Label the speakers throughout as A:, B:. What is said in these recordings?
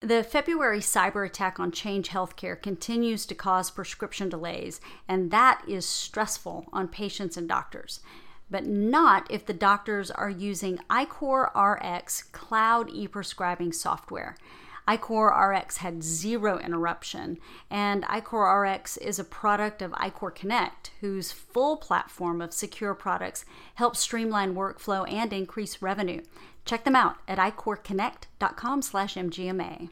A: The February cyber attack on Change Healthcare continues to cause prescription delays, and that is stressful on patients and doctors. But not if the doctors are using iCore RX cloud e-prescribing software. iCore RX had zero interruption, and iCore RX is a product of iCore Connect, whose full platform of secure products helps streamline workflow and increase revenue. Check them out at icoreconnect.com/MGMA.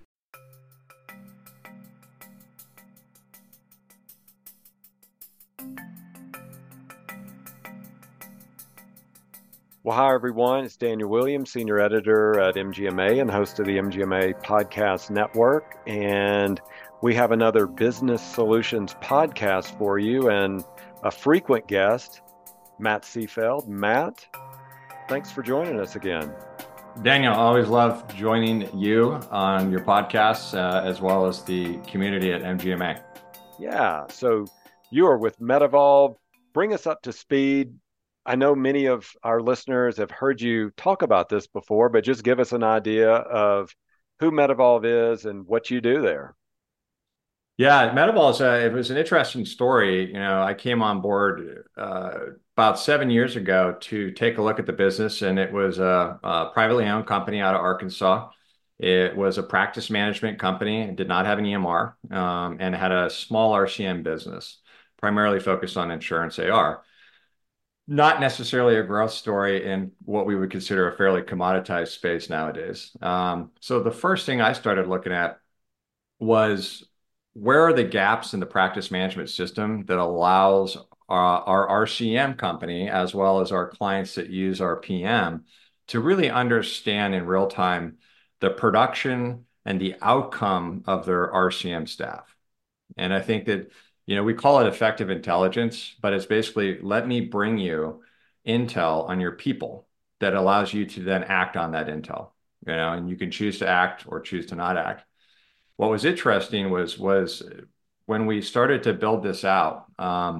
B: Well, hi, everyone. It's Daniel Williams, Senior Editor at MGMA and host of the MGMA Podcast Network. And we have another Business Solutions podcast for you and a frequent guest, Matt Seafeld. Matt, thanks for joining us again.
C: Daniel, I always love joining you on your podcasts as well as the community at MGMA.
B: Yeah, so you are with MedEvolve. Bring us up to speed. I know many of our listeners have heard you talk about this before, but just give us an idea of who MedEvolve is and what you do there.
C: Yeah, MedEvolve, it was an interesting story. You know, I came on board about 7 years ago to take a look at the business, and it was a privately owned company out of Arkansas. It was a practice management company. It did not have an EMR, and it had a small RCM business, primarily focused on insurance AR. Not necessarily a growth story in what we would consider a fairly commoditized space nowadays. So the first thing I started looking at was, where are the gaps in the practice management system that allows our RCM company, as well as our clients that use our PM, to really understand in real time the production and the outcome of their RCM staff. And I think that, we call it effective intelligence, but it's basically, let me bring you intel on your people that allows you to then act on that intel, and you can choose to act or choose to not act. What was interesting was when we started to build this out,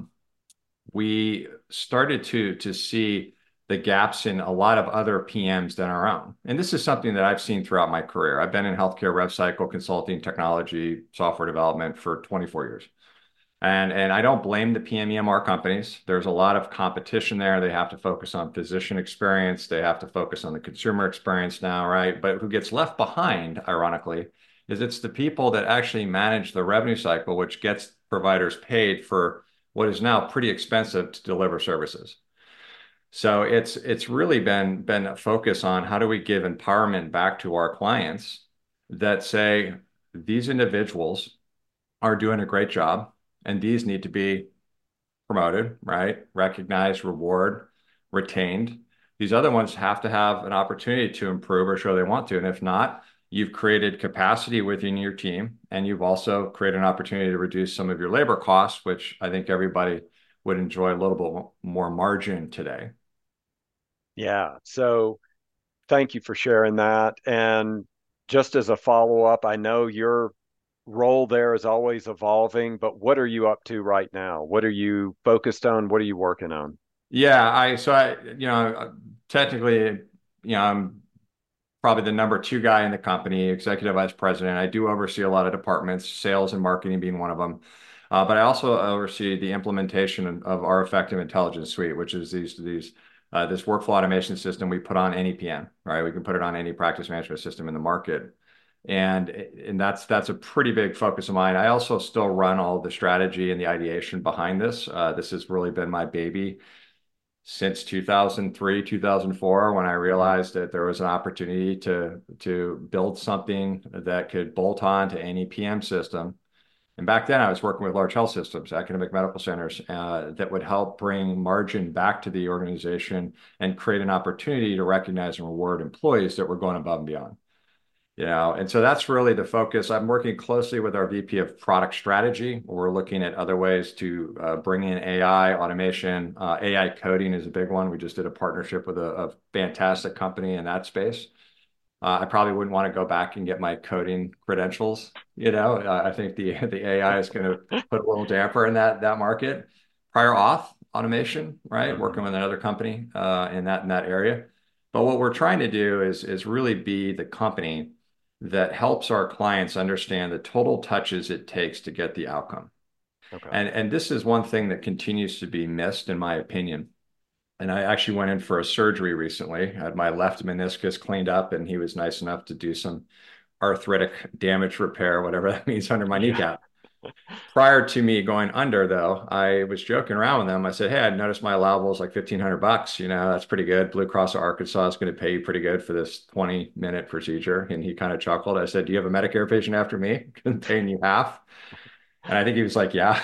C: we started to see the gaps in a lot of other PMs than our own. And this is something that I've seen throughout my career. I've been in healthcare rev cycle consulting, technology, software development for 24 years. And I don't blame the PM/EMR companies. There's a lot of competition there. They have to focus on physician experience. They have to focus on the consumer experience now, right? But who gets left behind, ironically, is it's the people that actually manage the revenue cycle, which gets providers paid for what is now pretty expensive to deliver services. So it's really been a focus on how do we give empowerment back to our clients that say these individuals are doing a great job and these need to be promoted, right? Recognized, reward, retained. These other ones have to have an opportunity to improve or show they want to. And if not, you've created capacity within your team, and you've also created an opportunity to reduce some of your labor costs, which I think everybody would enjoy a little bit more margin today.
B: Yeah. So thank you for sharing that. And just as a follow-up, I know your role there is always evolving, but what are you up to right now? What are you focused on? What are you working on?
C: Yeah, technically, I'm probably the number 2 guy in the company, executive vice president. I do oversee a lot of departments, sales and marketing being one of them. But I also oversee the implementation of our Effective Intelligence Suite, which is this workflow automation system we put on any PM, right? We can put it on any practice management system in the market. And that's a pretty big focus of mine. I also still run all the strategy and the ideation behind this. This has really been my baby since 2003, 2004, when I realized that there was an opportunity to build something that could bolt on to any PM system. And back then I was working with large health systems, academic medical centers, that would help bring margin back to the organization and create an opportunity to recognize and reward employees that were going above and beyond. And so that's really the focus. I'm working closely with our VP of product strategy. We're looking at other ways to bring in AI, automation. AI coding is a big one. We just did a partnership with a fantastic company in that space. I probably wouldn't want to go back and get my coding credentials. I think the AI is going to put a little damper in that market. Prior auth automation, right? Working with another company in that area. But what we're trying to do is really be the company that helps our clients understand the total touches it takes to get the outcome.
B: Okay.
C: And this is one thing that continues to be missed, in my opinion. And I actually went in for a surgery recently. I had my left meniscus cleaned up, and he was nice enough to do some arthritic damage repair, whatever that means, under my
B: Yeah.
C: kneecap. Prior to me going under, though, I was joking around with them. I said, "Hey, I noticed my allowable is like $1,500. That's pretty good. Blue Cross of Arkansas is going to pay you pretty good for this 20-minute procedure." And he kind of chuckled. I said, "Do you have a Medicare patient after me? I'm paying you half." And I think he was like, "Yeah."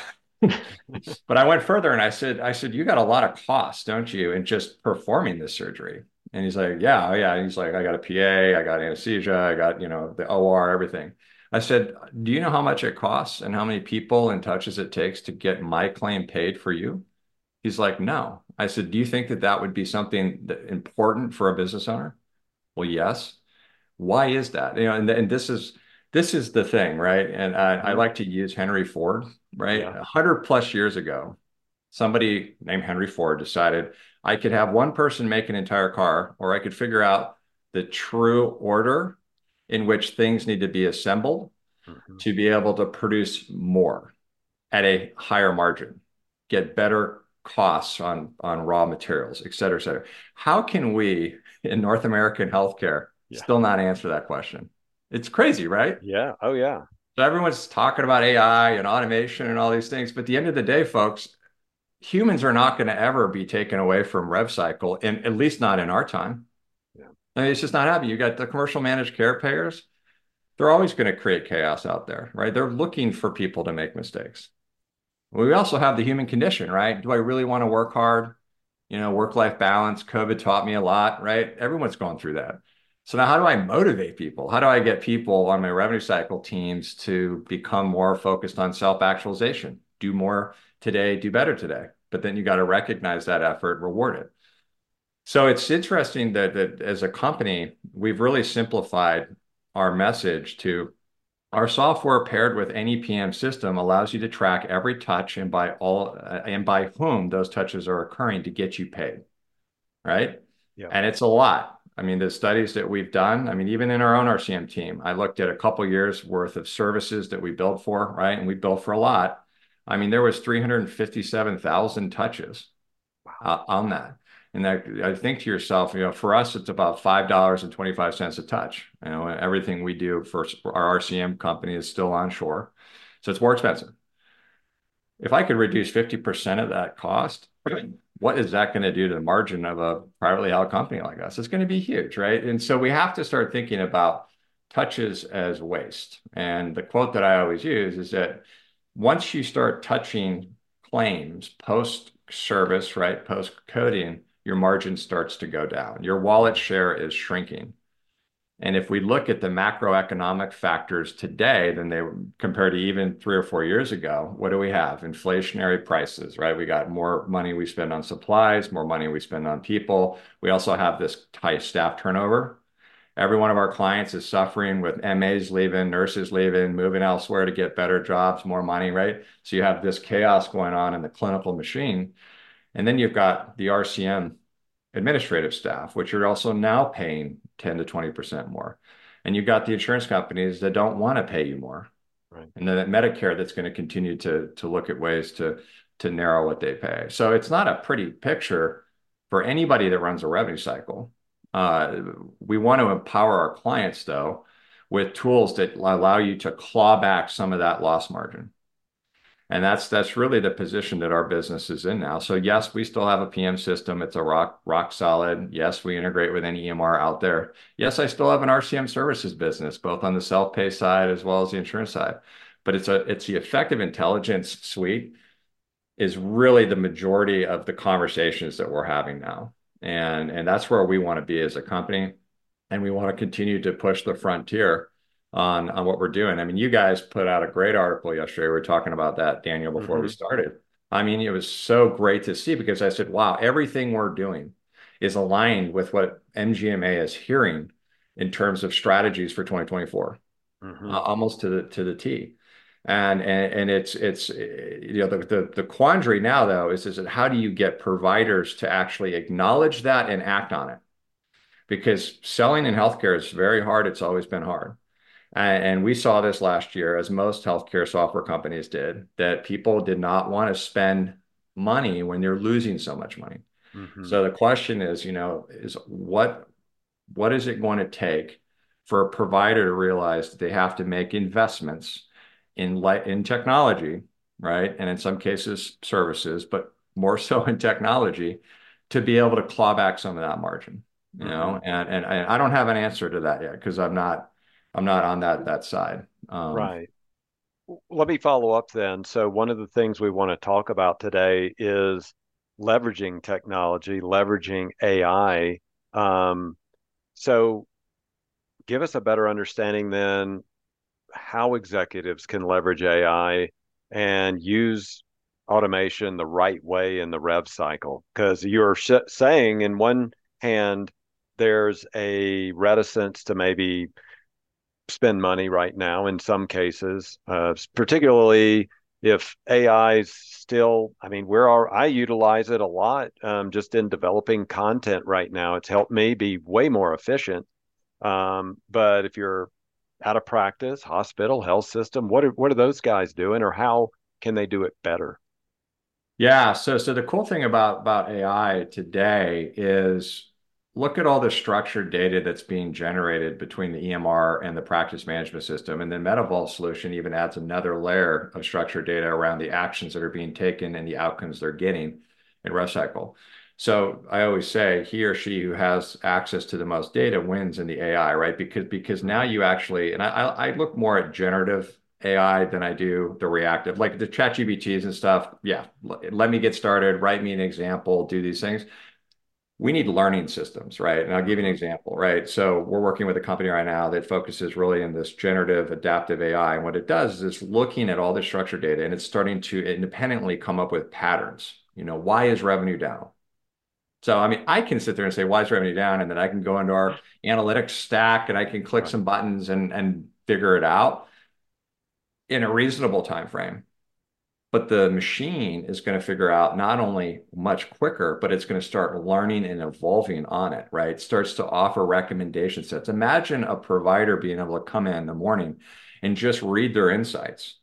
C: But I went further and I said, "You got a lot of costs, don't you, in just performing this surgery?" And he's like, "Yeah, oh, yeah." And he's like, "I got a PA, I got anesthesia, I got, the OR, everything." I said, "Do you know how much it costs and how many people and touches it takes to get my claim paid for you?" He's like, "No." I said, "Do you think that that would be something important for a business owner?" Well, yes. Why is that? And this is the thing, right? And I
B: Hmm.
C: like to use Henry Ford, right?
B: Yeah.
C: 100 plus years ago, somebody named Henry Ford decided I could have one person make an entire car, or I could figure out the true order in which things need to be assembled
B: Hmm.
C: to be able to produce more at a higher margin, get better costs on raw materials, et cetera, et cetera. How can we in North American healthcare
B: Yeah.
C: still not answer that question? It's crazy, right?
B: Yeah. Oh, yeah.
C: So everyone's talking about AI and automation and all these things, but at the end of the day, folks, humans are not going to ever be taken away from rev cycle, and at least not in our time.
B: Yeah.
C: I mean, it's just not happening. You got the commercial managed care payers; they're always going to create chaos out there, right? They're looking for people to make mistakes. We also have the human condition, right? Do I really want to work hard? Work-life balance. COVID taught me a lot, right? Everyone's going through that. So now how do I motivate people? How do I get people on my revenue cycle teams to become more focused on self-actualization? Do more today, do better today. But then you got to recognize that effort, reward it. So it's interesting that as a company, we've really simplified our message to our software paired with any PM system allows you to track every touch and by whom those touches are occurring to get you paid, right?
B: Yeah.
C: And it's a lot. I mean, the studies that we've done, I mean, even in our own RCM team, I looked at a couple years worth of services that we billed for, right? And we billed for a lot. I mean, there was 357,000 touches
B: Wow.
C: on that. And that, I think to yourself, for us, it's about $5.25 a touch. Everything we do for our RCM company is still onshore. So it's more expensive. If I could reduce 50% of that cost, what is that going to do to the margin of a privately held company like us? It's going to be huge, right? And so we have to start thinking about touches as waste. And the quote that I always use is that once you start touching claims post service, right, post coding, your margin starts to go down. Your wallet share is shrinking. And if we look at the macroeconomic factors today than they were compared to even 3 or 4 years ago, what do we have? Inflationary prices, right? We got more money we spend on supplies, more money we spend on people. We also have this high staff turnover. Every one of our clients is suffering with MAs leaving, nurses leaving, moving elsewhere to get better jobs, more money, right? So you have this chaos going on in the clinical machine. And then you've got the RCM administrative staff, which you're also now paying 10 to 20% more. And you've got the insurance companies that don't want to pay you more.
B: Right.
C: And then Medicare that's going to continue to look at ways to narrow what they pay. So it's not a pretty picture for anybody that runs a revenue cycle. We want to empower our clients, though, with tools that allow you to claw back some of that loss margin. And that's really the position that our business is in now. So yes, we still have a PM system. It's a rock solid. Yes, we integrate with any EMR out there. Yes, I still have an RCM services business, both on the self-pay side as well as the insurance side. But it's the effective intelligence suite is really the majority of the conversations that we're having now. And that's where we want to be as a company. And we want to continue to push the frontier on what we're doing. I mean, you guys put out a great article yesterday. We were talking about that, Daniel, before we
B: Hmm.
C: started. I mean, it was so great to see because I said, wow, everything we're doing is aligned with what MGMA is hearing in terms of strategies for 2024,
B: Hmm.
C: almost to the T. And it's the quandary now though is that how do you get providers to actually acknowledge that and act on it? Because selling in healthcare is very hard. It's always been hard. And we saw this last year, as most healthcare software companies did, that people did not want to spend money when they're losing so much money.
B: Hmm.
C: So the question is, is what is it going to take for a provider to realize that they have to make investments in technology, right? And in some cases, services, but more so in technology to be able to claw back some of that margin,
B: Hmm.
C: and I don't have an answer to that yet because I'm not on that side.
B: Right. Let me follow up then. So, one of the things we want to talk about today is leveraging technology, leveraging AI. Um, so, give us a better understanding then how executives can leverage AI and use automation the right way in the rev cycle. Because you're saying, in one hand, there's a reticence to maybe spend money right now in some cases, particularly if AI is still, I mean, I utilize it a lot just in developing content right now. It's helped me be way more efficient. But if you're out of practice, hospital, health system, what are those guys doing, or how can they do it better?
C: Yeah, so the cool thing about AI today is look at all the structured data that's being generated between the EMR and the practice management system. And then MetaVault solution even adds another layer of structured data around the actions that are being taken and the outcomes they're getting in RevCycle. So I always say he or she who has access to the most data wins in the AI, right? Because now
B: Hmm.
C: you actually, and I look more at generative AI than I do the reactive, like the chat GBTs and stuff. Yeah, let me get started, write me an example, do these things. We need learning systems, right? And I'll give you an
B: Hmm.
C: example, right? So we're working with a company right now that focuses really in this generative adaptive AI. And what it does is it's looking at all the structured data and it's starting to independently come up with patterns. Why is revenue down? So, I mean, I can sit there and say, why is revenue down? And then I can go into our analytics stack and I can click
B: Right.
C: some buttons and figure it out in a reasonable time frame. But the machine is going to figure out not only much quicker, but it's going to start learning and evolving on it, right? It starts to offer recommendation sets. Imagine a provider being able to come in the morning and just read their insights.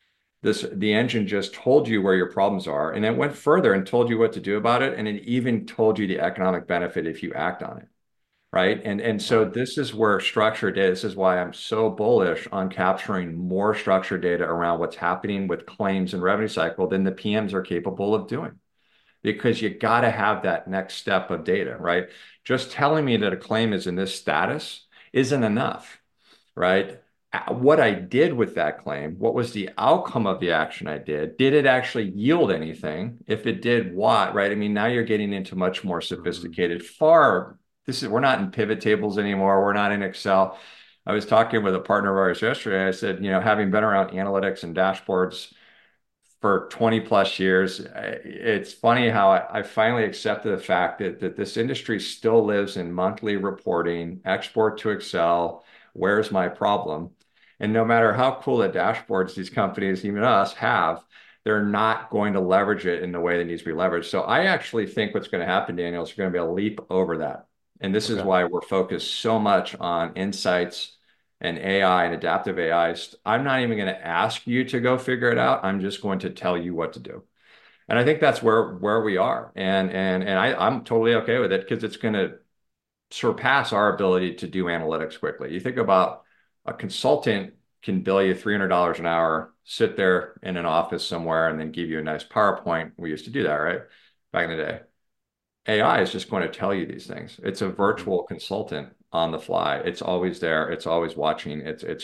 C: The engine just told you where your problems are, and it went further and told you what to do about it, and it even told you the economic benefit if you act on it, right? And so
B: Right.
C: this is where structured data, this is why I'm so bullish on capturing more structured data around what's happening with claims and revenue cycle than the PMs are capable of doing. Because you got to have that next step of data, right? Just telling me that a claim is in this status isn't enough, right? What I did with that claim, what was the outcome of the action I did? Did it actually yield anything? If it did, what, right? I mean, now you're getting into much more
B: Hmm.
C: sophisticated, we're not in pivot tables anymore. We're not in Excel. I was talking with a partner of ours yesterday. I said, having been around analytics and dashboards for 20 plus years, it's funny how I finally accepted the fact that this industry still lives in monthly reporting, export to Excel. Where's my problem? And no matter how cool the dashboards these companies, even us, have, they're not going to leverage it in the way that needs to be leveraged. So I actually think what's going to happen, Daniel, is going to be a leap over that. And this is
B: Okay.
C: why we're focused so much on insights and AI and adaptive AI. I'm not even going to ask you to go figure it out. I'm just going to tell you what to do. And I think that's where we are. And I'm totally okay with it because it's going to surpass our ability to do analytics quickly. You think about a consultant can bill you $300 an hour, sit there in an office somewhere, and then give you a nice PowerPoint. We used to do that, right? Back in the day. AI is just going to tell you these things. It's a
B: Hmm.
C: virtual consultant on the fly. It's always there. It's always watching.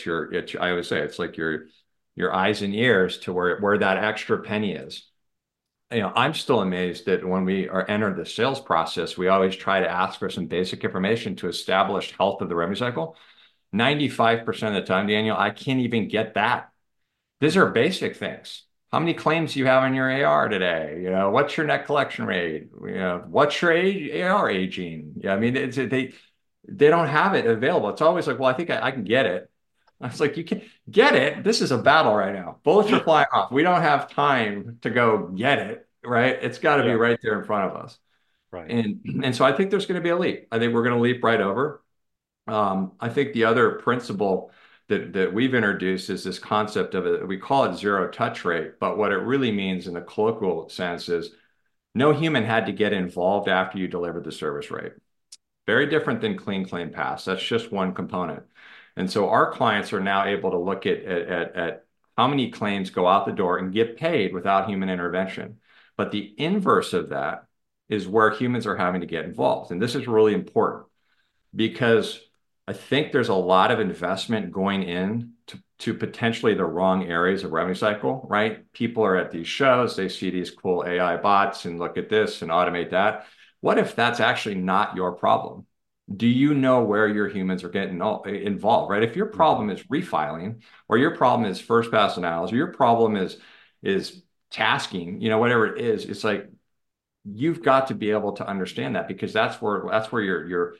C: I always say it's like your eyes and ears to where that extra penny is. I'm still amazed that when we are enter the sales process, we always try to ask for some basic information to establish health of the revenue cycle. 95% of the time, Daniel, I can't even get that. These are basic things. How many claims do you have in your AR today? What's your net collection rate? What's your AR aging? Yeah, I mean, they don't have it available. It's always like, well, I think I can get it. I was like, you can get it. This is a battle right now. Bullets are flying off. We don't have time to go get it, right? It's got to be
B: Yeah.
C: right there in front of us.
B: Right.
C: And so I think there's going to be a leap. I think we're going to leap right over. I think the other principle that we've introduced is this concept of we call it zero touch rate, but what it really means in the colloquial sense is no human had to get involved after you delivered the service rate. Very different than clean claim pass. That's just one component. And so our clients are now able to look at how many claims go out the door and get paid without human intervention. But the inverse of that is where humans are having to get involved. And this is really important because I think there's a lot of investment going in to potentially the wrong areas of revenue cycle, right? People are at these shows, they see these cool AI bots and look at this and automate that. What if that's actually not your problem? Do you know where your humans are getting involved, right? If your problem is refiling, or your problem is first pass analysis, or your problem is tasking, whatever it is, it's like you've got to be able to understand that because that's where your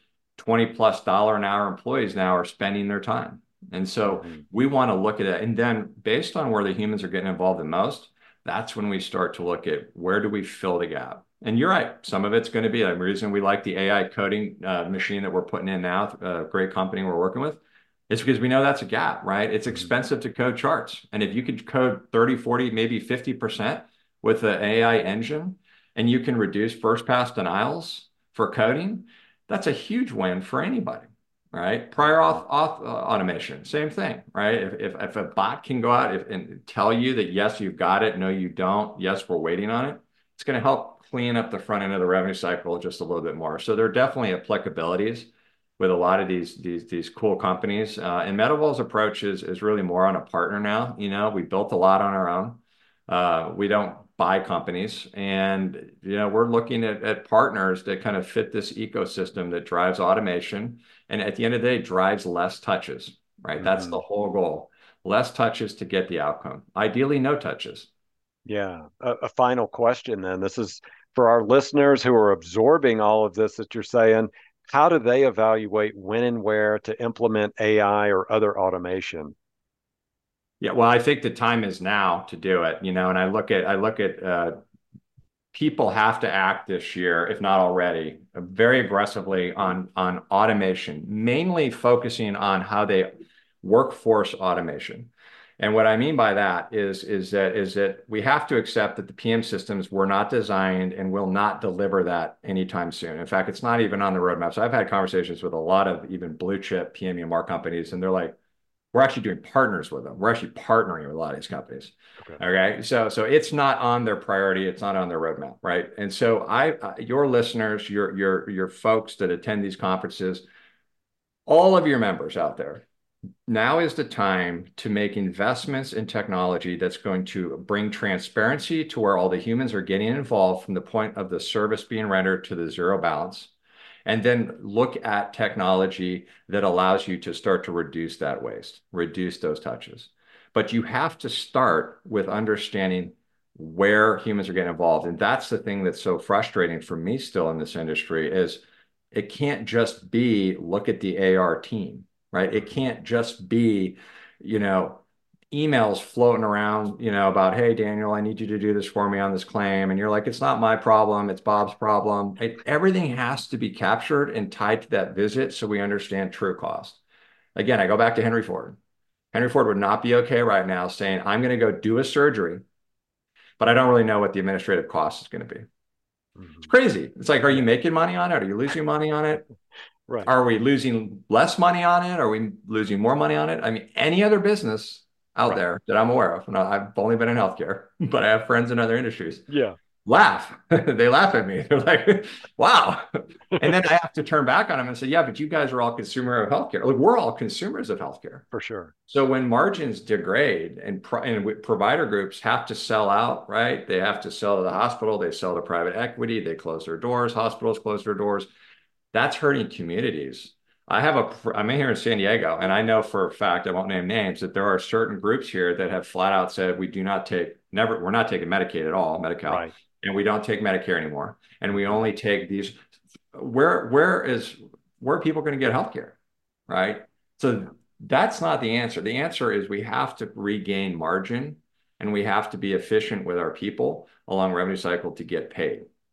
C: $20+ an hour employees now are spending their time. And so we want to look at it. And then based on where the humans are getting involved the most, that's when we start to look at where do we fill the gap. And you're right. Some of it's going to be the reason we like the AI coding machine that we're putting in now, a great company we're working with. It's because we know that's a gap, right? It's expensive to code charts. And if you could code 30, 40, maybe 50% with the AI engine, and you can reduce first pass denials for coding, that's a huge win for anybody, right? Prior auth automation, same thing, right? If a bot can go out and tell you that, yes, you've got it, no, you don't, yes, we're waiting on it, it's going to help clean up the front end of the revenue cycle just a little bit more. So there are definitely applicabilities with a lot of these cool companies. And Medavul's approach is really more on a partner now. We built a lot on our own. We don't buy companies, and we're looking at partners that kind of fit this ecosystem that drives automation, and at the end of the day, drives less touches. Right, that's the whole goal. Less touches to get the outcome. Ideally, no touches.
B: Yeah. A final question then. This is for our listeners who are absorbing all of this that you're saying. How do they evaluate when and where to implement AI or other automation?
C: Yeah, well, I think the time is now to do it, and I look at people have to act this year, if not already, very aggressively on automation, mainly focusing on how they workforce automation. And what I mean by that is that we have to accept that the PM systems were not designed and will not deliver that anytime soon. In fact, it's not even on the roadmap. So I've had conversations with a lot of even blue chip PM EMR companies, and they're like, we're actually doing partners with them. We're actually partnering with a lot of these companies. Okay. So it's not on their priority. It's not on their roadmap. Right. And so your listeners, your folks that attend these conferences, all of your members out there, now is the time to make investments in technology that's going to bring transparency to where all the humans are getting involved from the point of the service being rendered to the zero balance. And then look at technology that allows you to start to reduce that waste, reduce those touches. But you have to start with understanding where humans are getting involved. And that's the thing that's so frustrating for me still in this industry is it can't just be look at the AR team, right? It can't just be, emails floating around, about, hey, Daniel, I need you to do this for me on this claim. And you're like, it's not my problem. It's Bob's problem. Everything has to be captured and tied to that visit so we understand true cost. Again, I go back to Henry Ford. Henry Ford would not be okay right now saying, I'm going to go do a surgery, but I don't really know what the administrative cost is going to be. It's crazy. It's like, are you making money on it? Are you losing money on it?
B: Right.
C: Are we losing less money on it? Are we losing more money on it? I mean, any other business out there that I'm aware of. And I've only been in healthcare, but I have friends in other industries.
B: Yeah.
C: Laugh. They laugh at me. They're like, wow. And then I have to turn back on them and say, yeah, but you guys are all consumer of healthcare. Like we're all consumers of healthcare.
B: For sure.
C: So when margins degrade and provider groups have to sell out, right? They have to sell to the hospital. They sell to private equity. They close their doors. Hospitals close their doors. That's hurting communities. I'm in here in San Diego, and I know for a fact, I won't name names, that there are certain groups here that have flat out said, we're not taking Medicaid at all, Medi-Cal, right. And we don't take Medicare anymore. And we only take these, where are people going to get healthcare, right? So that's not the answer. The answer is we have to regain margin and we have to be efficient with our people along revenue cycle to get paid.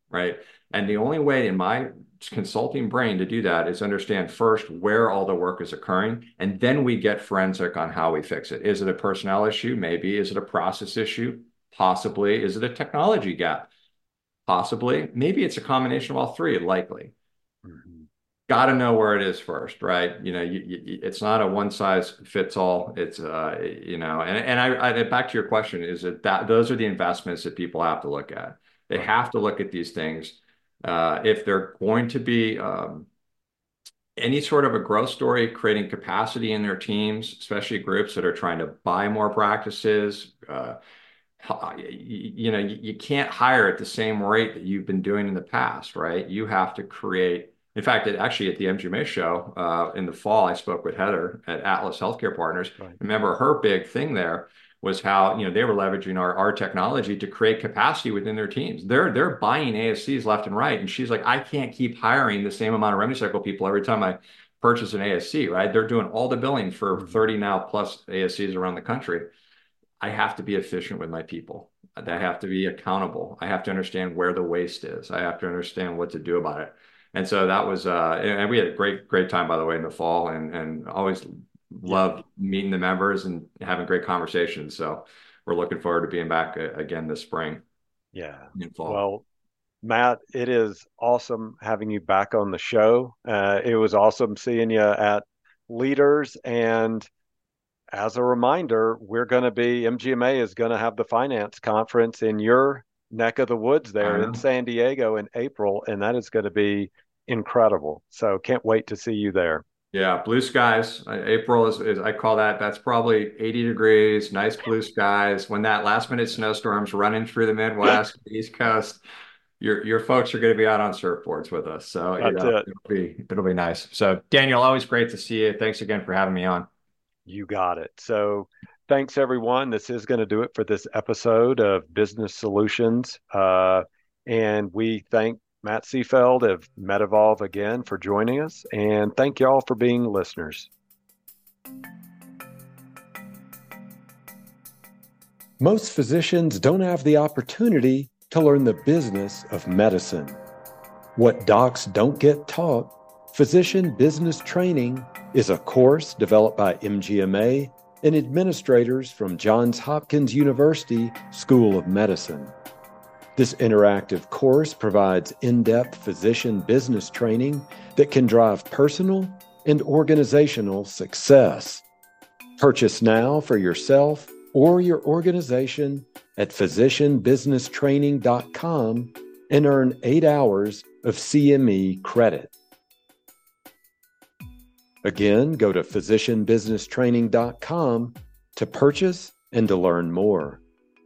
C: right? And the only way in my consulting brain to do that is understand first where all the work is occurring, and then we get forensic on how we fix it. Is it a personnel issue? Maybe. Is it a process issue? Possibly. Is it a technology gap? Possibly. Maybe it's a combination of all three, likely.
B: Mm-hmm.
C: Got to know where it is first, right? It's not a one size fits all. It's and I back to your question, is that those are the investments that people have to look at. They
B: Right.
C: have to look at these things. If they're going to be any sort of a growth story, creating capacity in their teams, especially groups that are trying to buy more practices, you can't hire at the same rate that you've been doing in the past, right? You have to create. In fact, actually at the MGMA show in the fall, I spoke with Heather at Atlas Healthcare Partners.
B: Right.
C: Remember, her big thing there was how they were leveraging our technology to create capacity within their teams. They're buying ASCs left and right, and she's like, I can't keep hiring the same amount of revenue cycle people every time I purchase an ASC, right? They're doing all the billing for
B: Mm-hmm.
C: 30 now plus ASCs around the country. I have to be efficient with my people. I have to be accountable. I have to understand where the waste is. I have to understand what to do about it. And so that was, and we had a great time, by the way, in the fall, and always
B: Yeah.
C: loved meeting the members and having great conversations. So we're looking forward to being back again this spring
B: Yeah.
C: in fall.
B: Well, Matt, it is awesome having you back on the show. It was awesome seeing you at Leaders. And as a reminder, MGMA is going to have the finance conference in your neck of the woods
C: I
B: there in
C: know.
B: San Diego in April. And that is going to be incredible. So can't wait to see you there.
C: Yeah, blue skies. April is I call that's probably 80 degrees, nice blue skies. When that last minute snowstorm's running through the Midwest, the East Coast, your folks are going to be out on surfboards with us. So,
B: That's it.
C: it'll be nice. So, Daniel, always great to see you. Thanks again for having me on.
B: You got it. So thanks, everyone. This is going to do it for this episode of Business Solutions. And we thank Matt Seefeld of MedEvolve again for joining us. And thank you all for being listeners. Most physicians don't have the opportunity to learn the business of medicine. What docs don't get taught, Physician Business Training is a course developed by MGMA and administrators from Johns Hopkins University School of Medicine. This interactive course provides in-depth physician business training that can drive personal and organizational success. Purchase now for yourself or your organization at physicianbusinesstraining.com and earn 8 hours of CME credit. Again, go to physicianbusinesstraining.com to purchase and to learn more.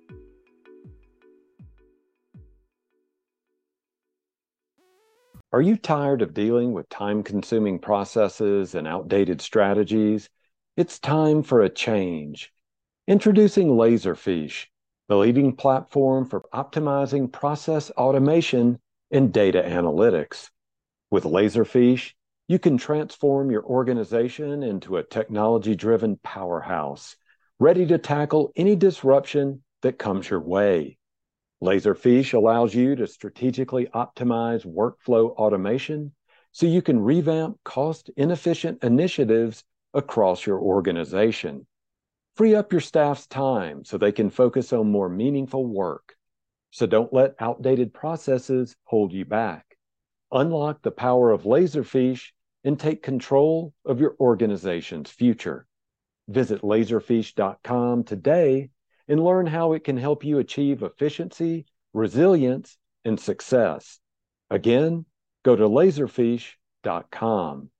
B: Are you tired of dealing with time-consuming processes and outdated strategies? It's time for a change. Introducing Laserfiche, the leading platform for optimizing process automation and data analytics. With Laserfiche, you can transform your organization into a technology-driven powerhouse, ready to tackle any disruption that comes your way. Laserfiche allows you to strategically optimize workflow automation so you can revamp cost-inefficient initiatives across your organization. Free up your staff's time so they can focus on more meaningful work. So don't let outdated processes hold you back. Unlock the power of Laserfiche and take control of your organization's future. Visit laserfiche.com today and learn how it can help you achieve efficiency, resilience, and success. Again, go to laserfiche.com.